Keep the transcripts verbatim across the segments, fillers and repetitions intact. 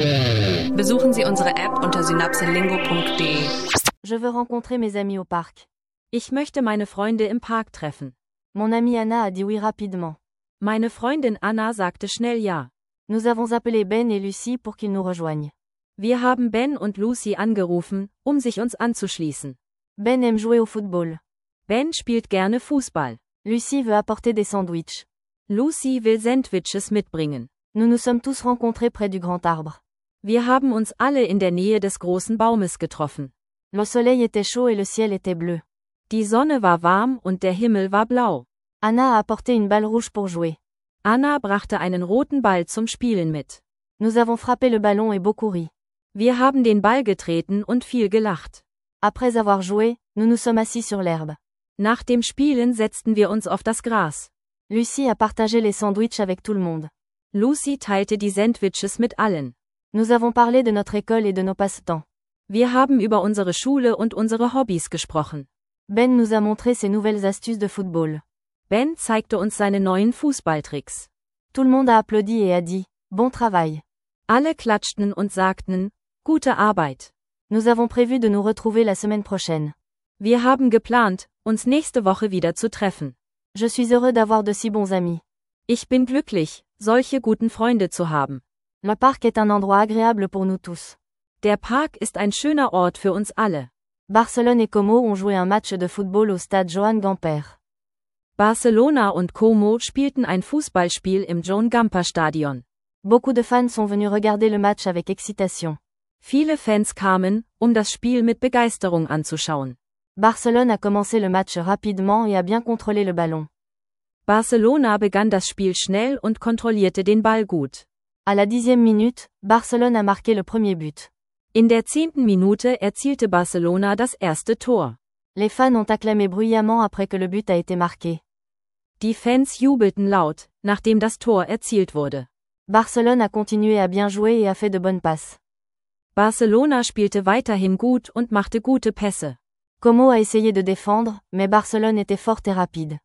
Besuchen Sie unsere App unter synapselingo punkt de. Je veux rencontrer mes amis au parc. Ich möchte meine Freunde im Park treffen. Mon amie Anna a dit oui rapidement. Meine Freundin Anna sagte schnell ja. Nous avons appelé Ben et Lucie pour qu'ils nous rejoignent. Wir haben Ben und Lucy angerufen, um sich uns anzuschließen. Ben aime jouer au football. Ben spielt gerne Fußball. Lucie veut apporter des sandwichs. Lucy will Sandwiches mitbringen. Nous nous sommes tous rencontrés près du grand arbre. Wir haben uns alle in der Nähe des großen Baumes getroffen. Le soleil était chaud et le ciel était bleu. Die Sonne war warm und der Himmel war blau. Anna a apporté une balle rouge pour jouer. Anna brachte einen roten Ball zum Spielen mit. Nous avons frappé le ballon et beaucoup ri. Wir haben den Ball getreten und viel gelacht. Après avoir joué, nous nous sommes assis sur l'herbe. Nach dem Spielen setzten wir uns auf das Gras. Lucie a partagé les sandwichs avec tout le monde. Lucy teilte die Sandwiches mit allen. Nous avons parlé de notre école et de nos passe-temps. Wir haben über unsere Schule und unsere Hobbys gesprochen. Ben nous a montré ses nouvelles astuces de football. Ben zeigte uns seine neuen Fußballtricks. Tout le monde a applaudi et a dit « Bon travail ». Alle klatschten und sagten, gute Arbeit. Nous avons prévu de nous retrouver la semaine prochaine. Wir haben geplant, uns nächste Woche wieder zu treffen. Je suis heureux d'avoir de si bons amis. Ich bin glücklich, solche guten Freunde zu haben. Le parc est un endroit agréable pour nous tous. Der Park ist ein schöner Ort für uns alle. Barcelone et Como ont joué un match de football au stade Joan Gamper. Barcelona und Como spielten ein Fußballspiel im Joan Gamper Stadion. Beaucoup de fans sont venus regarder le match avec excitation. Viele Fans kamen, um das Spiel mit Begeisterung anzuschauen. Barcelone a commencé le match rapidement et a bien contrôlé le ballon. Barcelona begann das Spiel schnell und kontrollierte den Ball gut. À la dixième minute, Barcelone a marqué le premier but. In der zehnten Minute erzielte Barcelona das erste Tor. Les fans ont acclamé bruyamment après que le but a été marqué. Die Fans jubelten laut, nachdem das Tor erzielt wurde. Barcelone a continué à bien jouer et a fait de bonnes passes. Barcelona spielte weiterhin gut und machte gute Pässe. Como a essayé de défendre, mais Barcelone était forte et rapide.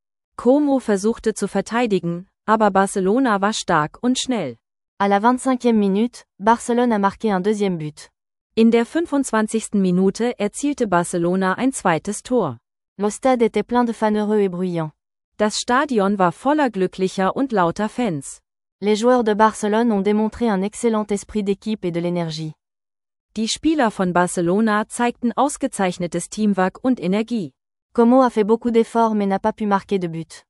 Como versuchte zu verteidigen, aber Barcelona war stark und schnell. À la vingt-cinquième minute, Barcelone a marqué un deuxième but. In der fünfundzwanzigsten Minute erzielte Barcelona ein zweites Tor. Le stade était plein de fans heureux et bruyants. Das Stadion war voller glücklicher und lauter Fans. Les joueurs de Barcelone ont démontré un excellent esprit d'équipe et de l'énergie. Die Spieler von Barcelona zeigten ausgezeichnetes Teamwork und Energie. Como a fait beaucoup d'efforts mais n'a pas pu marquer de but.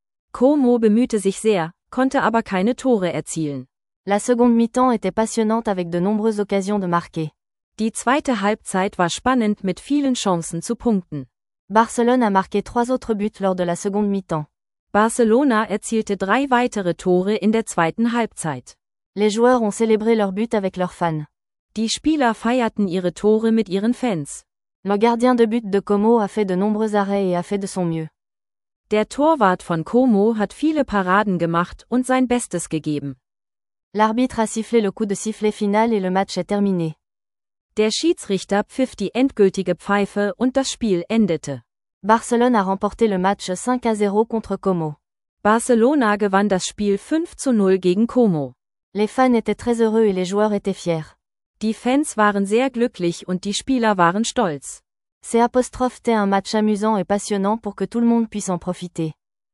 Como bemühte sich sehr, konnte aber keine Tore erzielen. La seconde mi-temps était passionnante avec de nombreuses occasions de marquer. Die zweite Halbzeit war spannend mit vielen Chancen zu punkten. Barcelone a marqué trois autres buts lors de la seconde mi-temps. Barcelona erzielte drei weitere Tore in der zweiten Halbzeit. Les joueurs ont célébré leur but avec leurs fans. Die Spieler feierten ihre Tore mit ihren Fans. Le gardien de but de Como a fait de nombreux arrêts et a fait de son mieux. Der Torwart von Como hat viele Paraden gemacht und sein Bestes gegeben. L'arbitre a sifflé le coup de sifflet final et le match est terminé. Der Schiedsrichter pfiff die endgültige Pfeife und das Spiel endete. Barcelone a remporté le match cinq à zéro contre Como. Barcelona gewann das Spiel fünf zu null gegen Como. Les fans étaient très heureux et les joueurs étaient fiers. Die Fans waren sehr glücklich und die Spieler waren stolz. C'est apostrophe T un match amusant et passionnant pour que tout le monde puisse en profiter.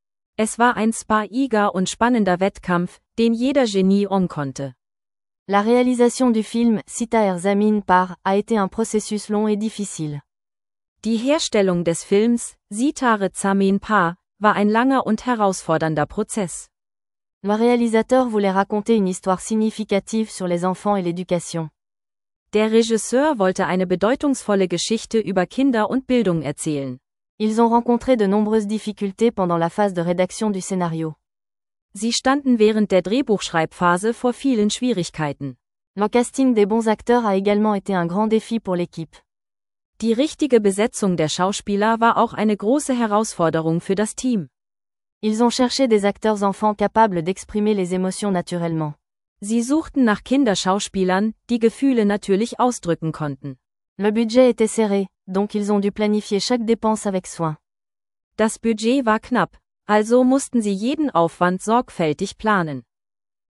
Es war ein spannender und spannender Wettkampf, den jeder genieren konnte. La réalisation du film Cita er Zamin par a été un processus long et difficile. Die Herstellung des Films Sitare Zamin Par war ein langer und herausfordernder Prozess. Le réalisateur voulait raconter une histoire significative sur les enfants et l'éducation. Der Regisseur wollte eine bedeutungsvolle Geschichte über Kinder und Bildung erzählen. Ils ont rencontré de nombreuses difficultés pendant la phase de rédaction du scénario. Sie standen während der Drehbuchschreibphase vor vielen Schwierigkeiten. Le casting des bons acteurs a également été un grand défi pour l'équipe. Die richtige Besetzung der Schauspieler war auch eine große Herausforderung für das Team. Ils ont cherché des acteurs enfants capables d'exprimer les émotions naturellement. Sie suchten nach Kinderschauspielern, die Gefühle natürlich ausdrücken konnten. Le budget était serré, donc ils ont dû planifier chaque dépense avec soin. Das Budget war knapp, also mussten sie jeden Aufwand sorgfältig planen.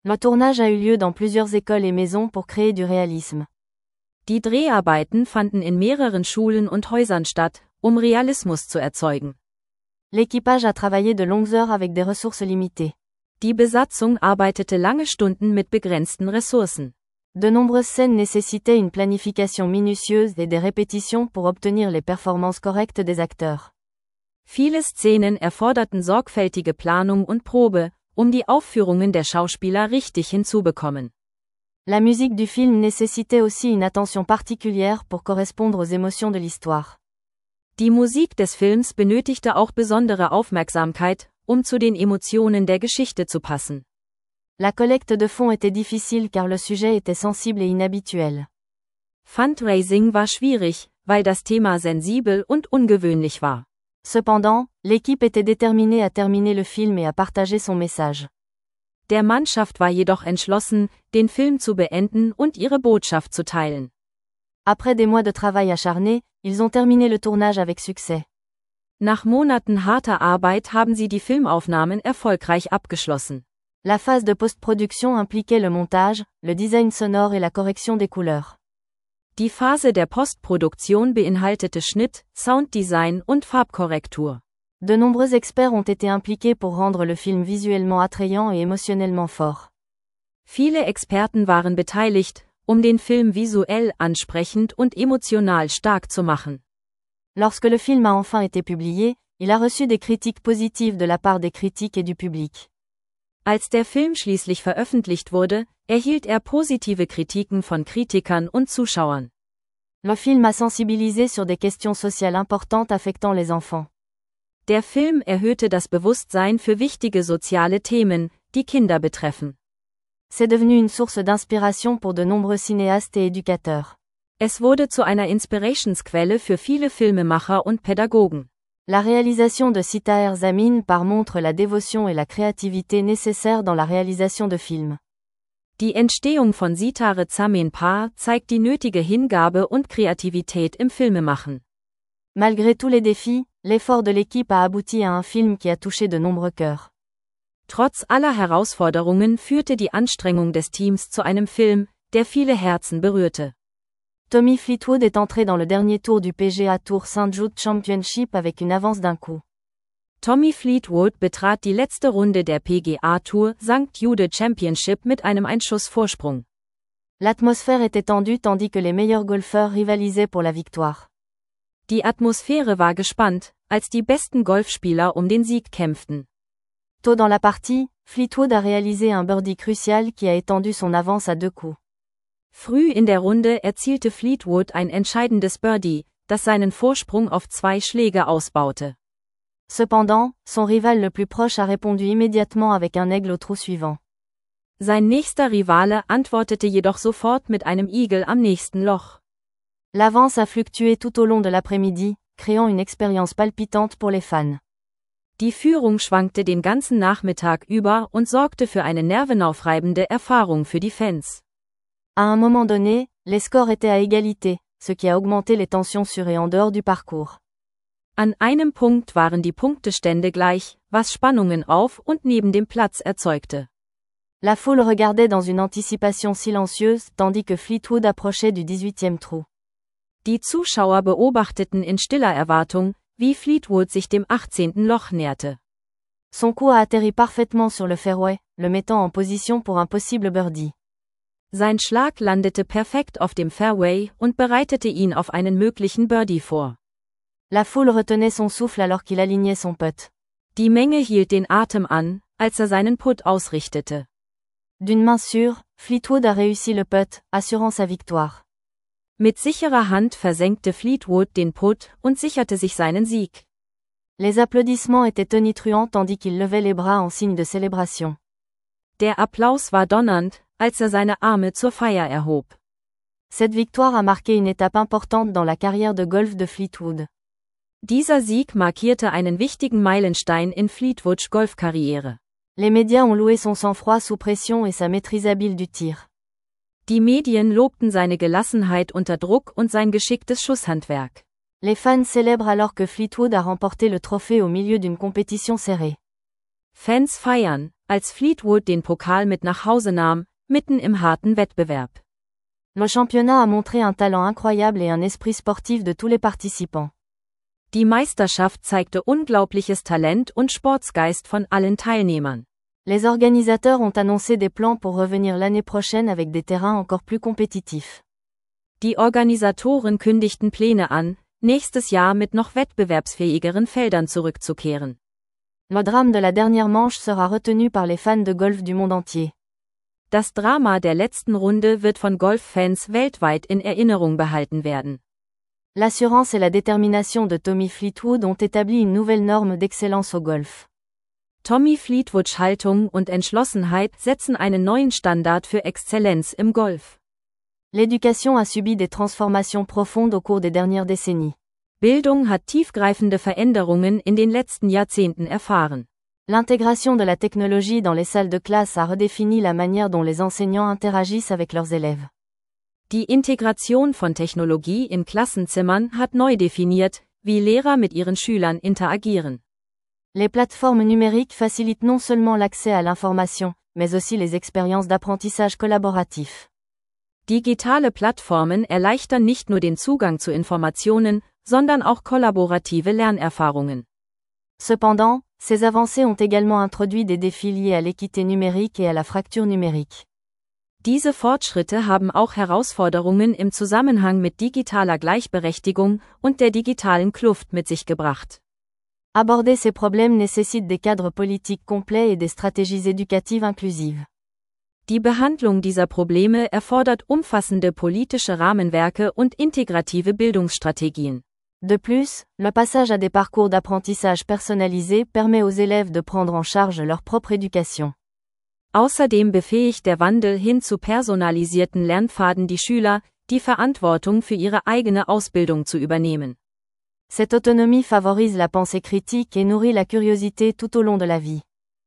Le tournage a eu lieu dans plusieurs écoles et maisons pour créer du réalisme. Die Dreharbeiten fanden in mehreren Schulen und Häusern statt, um Realismus zu erzeugen. L'équipage a travaillé de longues heures avec des ressources limitées. Die Besatzung arbeitete lange Stunden mit begrenzten Ressourcen. De nombreuses scènes nécessitaient une planification minutieuse et des répétitions pour obtenir les performances correctes des acteurs. Viele Szenen erforderten sorgfältige Planung und Probe, um die Aufführungen der Schauspieler richtig hinzubekommen. La musique du film nécessitait aussi une attention particulière pour correspondre aux émotions de l'histoire. Die Musik des Films benötigte auch besondere Aufmerksamkeit, um zu den Emotionen der Geschichte zu passen. La collecte de fonds était difficile car le sujet était sensible et inhabituel. Fundraising war schwierig, weil das Thema sensibel und ungewöhnlich war. Cependant, l'équipe était déterminée à terminer le film et à partager son message. Der Mannschaft war jedoch entschlossen, den Film zu beenden und ihre Botschaft zu teilen. Après des mois de travail acharné, ils ont terminé le tournage avec succès. Nach Monaten harter Arbeit haben sie die Filmaufnahmen erfolgreich abgeschlossen. La phase de post-production impliquait le montage, le design sonore et la correction des couleurs. Die Phase der Postproduktion beinhaltete Schnitt, Sounddesign und Farbkorrektur. De nombreux experts ont été impliqués pour rendre le film visuellement attrayant et émotionnellement fort. Viele Experten waren beteiligt, um den Film visuell ansprechend und emotional stark zu machen. Lorsque le film a enfin été publié, il a reçu des critiques positives de la part des critiques et du public. Als der Film schließlich veröffentlicht wurde, erhielt er positive Kritiken von Kritikern und Zuschauern. Le film a sensibilisé sur des questions sociales importantes affectant les enfants. Der Film erhöhte das Bewusstsein für wichtige soziale Themen, die Kinder betreffen. C'est devenu une source d'inspiration pour de nombreux cinéastes et éducateurs. Es wurde zu einer Inspirationsquelle für viele Filmemacher und Pädagogen. La réalisation de Sitaer Zameen Par montre la dévotion et la créativité nécessaires dans la réalisation de films. Die Entstehung von Sitare Zameen Par zeigt die nötige Hingabe und Kreativität im Filmemachen. Malgré tous les défis, l'effort de l'équipe a abouti à un film qui a touché de nombreux cœurs. Trotz aller Herausforderungen führte die Anstrengung des Teams zu einem Film, der viele Herzen berührte. Tommy Fleetwood est entré dans le dernier tour du P G A Tour Saint Jude Championship avec une avance d'un coup. Tommy Fleetwood betrat die letzte Runde der P G A Tour Sankt Jude Championship mit einem Einschuss Vorsprung. L'atmosphère était tendue tandis que les meilleurs golfeurs rivalisaient pour la victoire. Die Atmosphäre war gespannt, als die besten Golfspieler um den Sieg kämpften. Tôt dans la partie, Fleetwood a réalisé un birdie crucial qui a étendu son avance à deux coups. Früh in der Runde erzielte Fleetwood ein entscheidendes Birdie, das seinen Vorsprung auf zwei Schläge ausbaute. Cependant, son rival le plus proche a répondu immédiatement avec un aigle au trou suivant. Sein nächster Rivale antwortete jedoch sofort mit einem Igel am nächsten Loch. L'avance a fluctué tout au long de l'après-midi, créant une expérience palpitante pour les fans. Die Führung schwankte den ganzen Nachmittag über und sorgte für eine nervenaufreibende Erfahrung für die Fans. À un moment donné, les scores étaient à égalité, ce qui a augmenté les tensions sur et en dehors du parcours. An einem Punkt waren die Punktestände gleich, was Spannungen auf und neben dem Platz erzeugte. La foule regardait dans une anticipation silencieuse tandis que Fleetwood approchait du dix-huitième trou. Die Zuschauer beobachteten in stiller Erwartung, wie Fleetwood sich dem achtzehnten Loch näherte. Son coup a atterri parfaitement sur le fairway, le mettant en position pour un possible birdie. Sein Schlag landete perfekt auf dem Fairway und bereitete ihn auf einen möglichen Birdie vor. La foule retenait son souffle alors qu'il alignait son putt. Die Menge hielt den Atem an, als er seinen Putt ausrichtete. D'une main sûre, Fleetwood a réussi le putt, assurant sa victoire. Mit sicherer Hand versenkte Fleetwood den Putt und sicherte sich seinen Sieg. Les applaudissements étaient tonitruants tandis qu'il levait les bras en signe de célébration. Der Applaus war donnernd, als er seine Arme zur Feier erhob. Cette victoire a marqué une étape importante dans la carrière de golf de Fleetwood. Dieser Sieg markierte einen wichtigen Meilenstein in Fleetwoods Golfkarriere. Les médias ont loué son sang-froid sous pression et sa maîtrise habile du tir. Die Medien lobten seine Gelassenheit unter Druck und sein geschicktes Schusshandwerk. Les fans célèbrent alors que Fleetwood a remporté le trophée au milieu d'une compétition serrée. Fans feiern, als Fleetwood den Pokal mit nach Hause nahm, mitten im harten Wettbewerb. Le championnat a montré un talent incroyable et un esprit sportif de tous les participants. Die Meisterschaft zeigte unglaubliches Talent und Sportsgeist von allen Teilnehmern. Les organisateurs ont annoncé des plans pour revenir l'année prochaine avec des terrains encore plus compétitifs. Die Organisatoren kündigten Pläne an, nächstes Jahr mit noch wettbewerbsfähigeren Feldern zurückzukehren. Le drame de la dernière manche sera retenu par les fans de golf du monde entier. Das Drama der letzten Runde wird von Golffans weltweit in Erinnerung behalten werden. L'assurance et la détermination de Tommy Fleetwood ont établi une nouvelle norme d'excellence au golf. Tommy Fleetwoods Haltung und Entschlossenheit setzen einen neuen Standard für Exzellenz im Golf. L'éducation a subi des transformations profondes au cours des dernières décennies. Bildung hat tiefgreifende Veränderungen in den letzten Jahrzehnten erfahren. L'intégration de la technologie dans les salles de classe a redéfini la manière dont les enseignants interagissent avec leurs élèves. Die Integration von Technologie in Klassenzimmern hat neu definiert, wie Lehrer mit ihren Schülern interagieren. Les plateformes numériques facilitent non seulement l'accès à l'information, mais aussi les expériences d'apprentissage collaboratif. Digitale Plattformen erleichtern nicht nur den Zugang zu Informationen, sondern auch kollaborative Lernerfahrungen. Cependant, ces avancées ont également introduit des défis liés à l'équité numérique et à la fracture numérique. Diese Fortschritte haben auch Herausforderungen im Zusammenhang mit digitaler Gleichberechtigung und der digitalen Kluft mit sich gebracht. Aborder ces problèmes nécessite des cadres politiques complets et des stratégies éducatives inclusives. Die Behandlung dieser Probleme erfordert umfassende politische Rahmenwerke und integrative Bildungsstrategien. De plus, le passage à des parcours d'apprentissage personnalisés permet aux élèves de prendre en charge leur propre éducation. Außerdem befähigt der Wandel hin zu personalisierten Lernpfaden die Schüler, die Verantwortung für ihre eigene Ausbildung zu übernehmen. Cette autonomie favorise la pensée critique et nourrit la curiosité tout au long de la vie.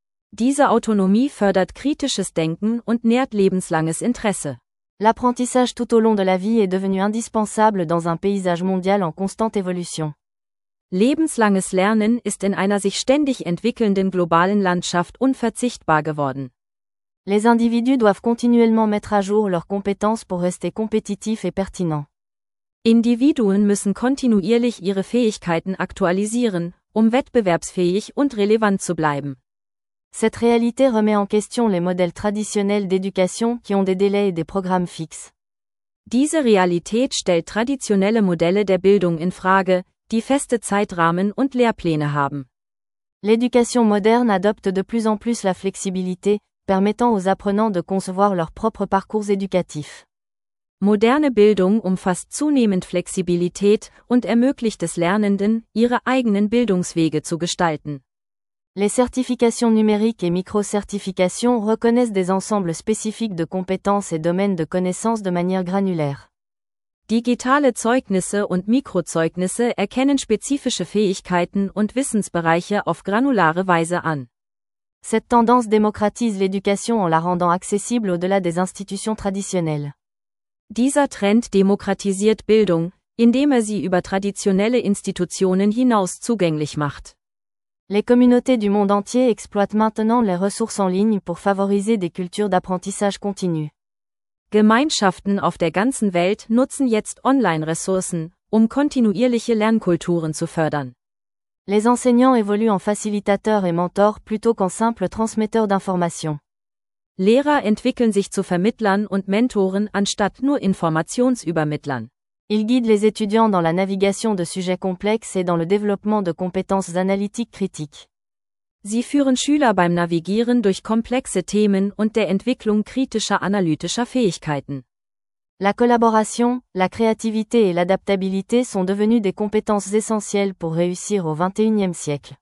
Diese Autonomie fördert kritisches Denken und nährt lebenslanges Interesse. L'apprentissage tout au long de la vie est devenu indispensable dans un paysage mondial en constante évolution. Lebenslanges Lernen ist in einer sich ständig entwickelnden globalen Landschaft unverzichtbar geworden. Les individus doivent continuellement mettre à jour leurs compétences pour rester compétitifs et pertinents. Individuen müssen kontinuierlich ihre Fähigkeiten aktualisieren, um wettbewerbsfähig und relevant zu bleiben. Cette réalité remet en question les modèles traditionnels d'éducation qui ont des délais et des programmes fixes. Diese Realität stellt traditionelle Modelle der Bildung in Frage, die feste Zeitrahmen und Lehrpläne haben. L'éducation moderne adopte de plus en plus la flexibilité, permettant aux apprenants de concevoir leurs propres parcours éducatifs. Moderne Bildung umfasst zunehmend Flexibilität und ermöglicht es Lernenden, ihre eigenen Bildungswege zu gestalten. Les certifications numériques et micro-certifications reconnaissent des ensembles spécifiques de compétences et domaines de connaissances de manière granulaire. Digitale Zeugnisse und Mikrozeugnisse erkennen spezifische Fähigkeiten und Wissensbereiche auf granulare Weise an. Cette tendance démocratise l'éducation en la rendant accessible au-delà des institutions traditionnelles. Dieser Trend demokratisiert Bildung, indem er sie über traditionelle Institutionen hinaus zugänglich macht. Les communautés du monde entier exploitent maintenant les ressources en ligne pour favoriser des cultures d'apprentissage continu. Gemeinschaften auf der ganzen Welt nutzen jetzt Online-Ressourcen, um kontinuierliche Lernkulturen zu fördern. Les enseignants évoluent en facilitateurs et mentors plutôt qu'en simples transmetteurs d'informations. Lehrer entwickeln sich zu Vermittlern und Mentoren anstatt nur Informationsübermittlern. Ils guident les étudiants dans la navigation de sujets complexes et dans le développement de compétences analytiques critiques. Sie führen Schüler beim Navigieren durch komplexe Themen und der Entwicklung kritischer analytischer Fähigkeiten. La collaboration, la créativité et l'adaptabilité sont devenues des compétences essentielles pour réussir au vingt et unième siècle.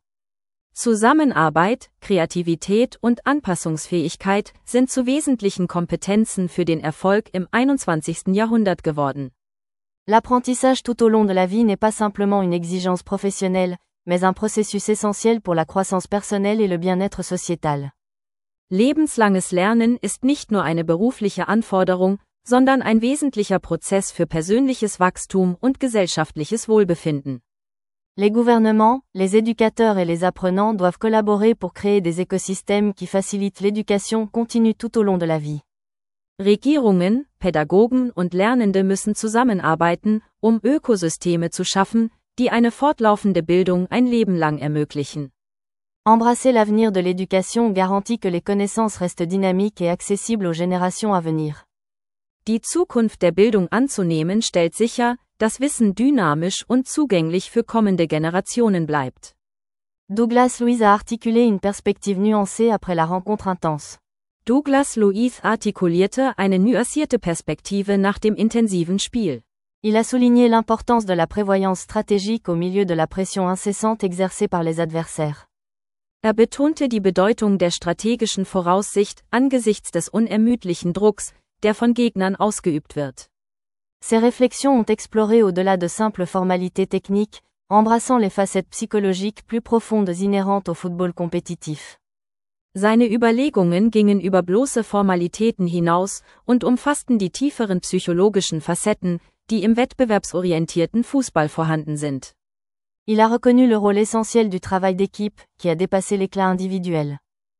Zusammenarbeit, Kreativität und Anpassungsfähigkeit sind zu wesentlichen Kompetenzen für den Erfolg im einundzwanzigsten Jahrhundert geworden. L'apprentissage tout au long de la vie n'est pas simplement une exigence professionnelle, mais un processus essentiel pour la croissance personnelle et le bien-être sociétal. Lebenslanges Lernen ist nicht nur eine berufliche Anforderung, sondern ein wesentlicher Prozess für persönliches Wachstum und gesellschaftliches Wohlbefinden. Les gouvernements, les éducateurs et les apprenants doivent collaborer pour créer des écosystèmes qui facilitent l'éducation continue tout au long de la vie. Regierungen, Pädagogen und Lernende müssen zusammenarbeiten, um Ökosysteme zu schaffen, die eine fortlaufende Bildung ein Leben lang ermöglichen. Embrasser l'avenir de l'éducation garantit que les connaissances restent dynamiques et accessibles aux générations à venir. Die Zukunft der Bildung anzunehmen stellt sicher, dass Wissen dynamisch und zugänglich für kommende Generationen bleibt. Douglas Luiz a articulé une perspective nuancée après la rencontre intense. Douglas Luiz artikulierte eine nuancierte Perspektive nach dem intensiven Spiel. Il a souligné l'importance de la prévoyance stratégique au milieu de la pression incessante exercée par les adversaires. Er betonte die Bedeutung der strategischen Voraussicht angesichts des unermüdlichen Drucks, der von Gegnern ausgeübt wird. Ces réflexions ont exploré au-delà de simples formalités techniques, embrassant les facettes psychologiques plus profondes inhérentes au football compétitif. Seine Überlegungen gingen über bloße Formalitäten hinaus und umfassten die tieferen psychologischen Facetten, die im wettbewerbsorientierten Fußball vorhanden sind. Il a reconnu le rôle essentiel du travail d'équipe, qui a dépassé l'éclat individuel.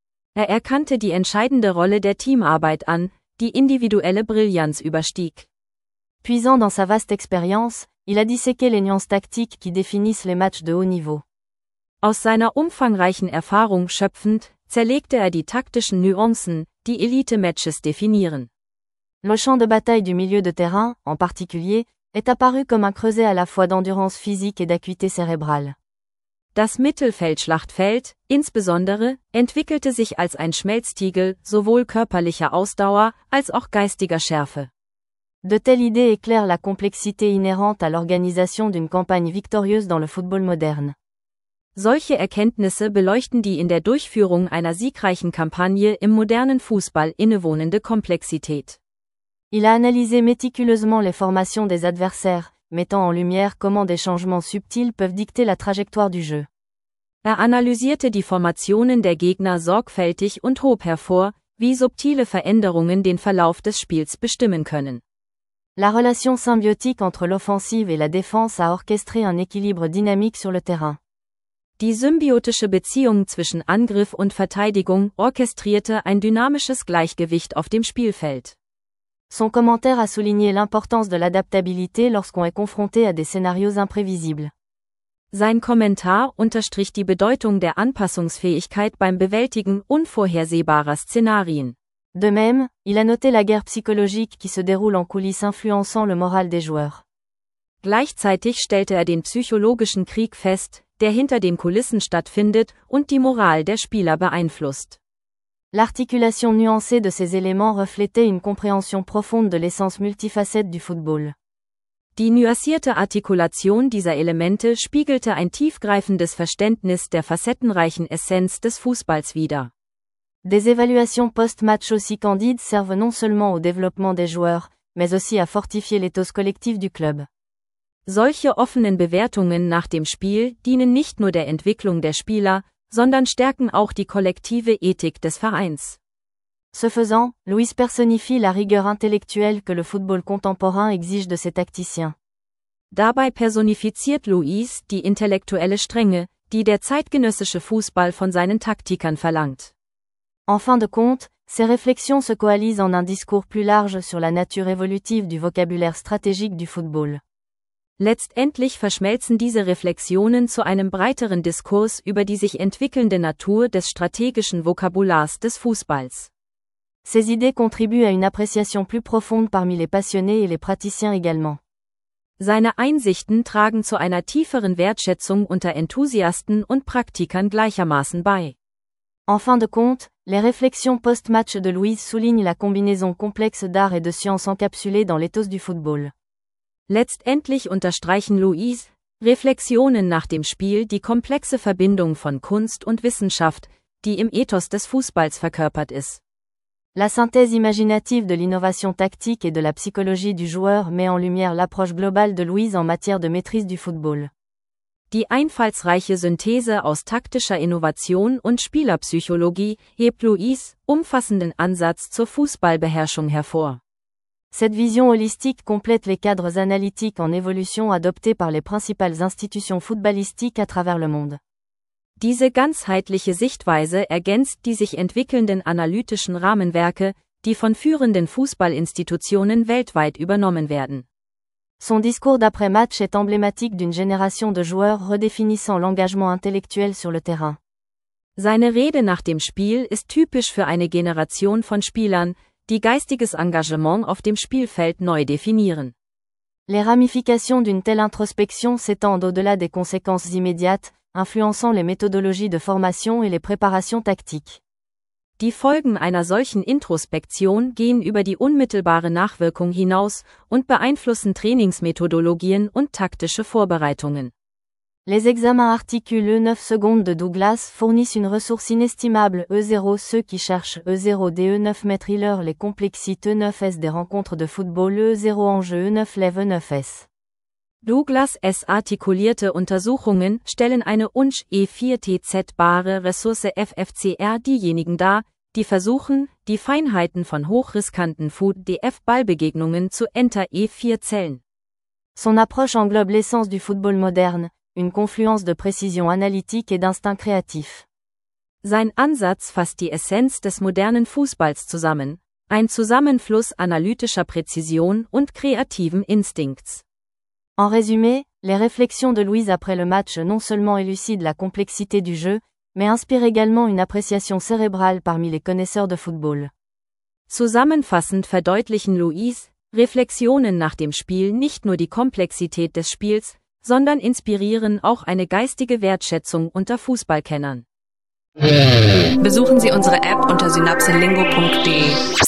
Er erkannte die entscheidende Rolle der Teamarbeit an, die individuelle Brillanz überstieg. Puisant dans sa vaste expérience, il a disséqué les nuances tactiques qui définissent les matchs de haut niveau. Aus seiner umfangreichen Erfahrung schöpfend, zerlegte er die taktischen Nuancen, die Elite-Matches definieren. Le champ de bataille du milieu de terrain, en particulier, est apparu comme un creuset à la fois d'endurance physique et d'acuité cérébrale. Das Mittelfeldschlachtfeld, insbesondere, entwickelte sich als ein Schmelztiegel sowohl körperlicher Ausdauer als auch geistiger Schärfe. De telles idées éclairent la complexité inhérente à l'organisation d'une campagne victorieuse dans le football moderne. Solche Erkenntnisse beleuchten die in der Durchführung einer siegreichen Kampagne im modernen Fußball innewohnende Komplexität. Il a analysé méticuleusement les formations des adversaires, mettant en lumière comment des changements subtils peuvent dicter la trajectoire du jeu. Er analysierte die Formationen der Gegner sorgfältig und hob hervor, wie subtile Veränderungen den Verlauf des Spiels bestimmen können. La relation symbiotique entre l'offensive et la défense a orchestré un équilibre dynamique sur le terrain. Die symbiotische Beziehung zwischen Angriff und Verteidigung orchestrierte ein dynamisches Gleichgewicht auf dem Spielfeld. Son commentaire a souligné l'importance de l'adaptabilité lorsqu'on est confronté à des scénarios imprévisibles. Sein Kommentar unterstrich die Bedeutung der Anpassungsfähigkeit beim Bewältigen unvorhersehbarer Szenarien. De même, il a noté la guerre psychologique qui se déroule en coulisses influençant le moral des joueurs. Gleichzeitig stellte er den psychologischen Krieg fest, der hinter den Kulissen stattfindet und die Moral der Spieler beeinflusst. L'articulation nuancée de ces éléments reflétait une compréhension profonde de l'essence multifacette du football. Die nuancierte Artikulation dieser Elemente spiegelte ein tiefgreifendes Verständnis der facettenreichen Essenz des Fußballs wider. Des évaluations post-match aussi candides servent non seulement au développement des joueurs, mais aussi à fortifier l'éthos collectif du club. Solche offenen Bewertungen nach dem Spiel dienen nicht nur der Entwicklung der Spieler, sondern stärken auch die kollektive Ethik des Vereins. Ce faisant, Luiz personnifie la rigueur intellectuelle que le football contemporain exige de ses tacticiens. Dabei personifiziert Luiz die intellektuelle Strenge, die der zeitgenössische Fußball von seinen Taktikern verlangt. En fin de compte, ces réflexions se coalisent en un discours plus large sur la nature évolutive du vocabulaire stratégique du football. Letztendlich verschmelzen diese Reflexionen zu einem breiteren Diskurs über die sich entwickelnde Natur des strategischen Vokabulars des Fußballs. Ces idées contribuent à une appréciation plus profonde parmi les passionnés et les praticiens également. Seine Einsichten tragen zu einer tieferen Wertschätzung unter Enthusiasten und Praktikern gleichermaßen bei. En fin de compte, les réflexions post-match de Luiz soulignent la combinaison complexe d'art et de science encapsulée dans l'éthos du football. Letztendlich unterstreichen Luiz Reflexionen nach dem Spiel die komplexe Verbindung von Kunst und Wissenschaft, die im Ethos des Fußballs verkörpert ist. La synthèse imaginative de l'innovation tactique et de la psychologie du joueur met en lumière l'approche globale de Luiz en matière de maîtrise du football. Die einfallsreiche Synthese aus taktischer Innovation und Spielerpsychologie hebt Luiz' umfassenden Ansatz zur Fußballbeherrschung hervor. Cette vision holistique complète les cadres analytiques en évolution adoptés par les principales institutions footballistiques à travers le monde. Diese ganzheitliche Sichtweise ergänzt die sich entwickelnden analytischen Rahmenwerke, die von führenden Fußballinstitutionen weltweit übernommen werden. Son discours d'après-match est emblématique d'une génération de joueurs redéfinissant l'engagement intellectuel sur le terrain. Seine Rede nach dem Spiel ist typisch für eine Generation von Spielern, die geistiges Engagement auf dem Spielfeld neu definieren. Les ramifications d'une telle introspection s'étendent au-delà des conséquences immédiates, influençant les méthodologies de formation et les préparations tactiques. Die Folgen einer solchen Introspektion gehen über die unmittelbare Nachwirkung hinaus und beeinflussen Trainingsmethodologien und taktische Vorbereitungen. Les examens articule E neuf secondes de Douglas fournissent une ressource inestimable. E zéro Ceux qui cherchent E zéro D E neuf mettre leur les complexités E neuf S des rencontres de football. E zéro Enjeu E neuf lève E neuf S. Douglas S. artikulierte Untersuchungen stellen eine U N C E vier T Z-bare Ressource F F C R diejenigen dar, die versuchen, die Feinheiten von hochriskanten F U D F-Ballbegegnungen zu Enter E vier zählen. Son approche englobe l'essence du football moderne, une confluence de précision analytique et d'instinct créatif. Sein Ansatz fasst die Essenz des modernen Fußballs zusammen, ein Zusammenfluss analytischer Präzision und kreativen Instinkts. En résumé, les réflexions de Louise après le match non seulement élucident la complexité du jeu, mais inspirent également une appréciation cérébrale parmi les connaisseurs de football. Zusammenfassend verdeutlichen Louise' Reflexionen nach dem Spiel nicht nur die Komplexität des Spiels, sondern inspirieren auch eine geistige Wertschätzung unter Fußballkennern. Besuchen Sie unsere App unter synapselingo punkt de.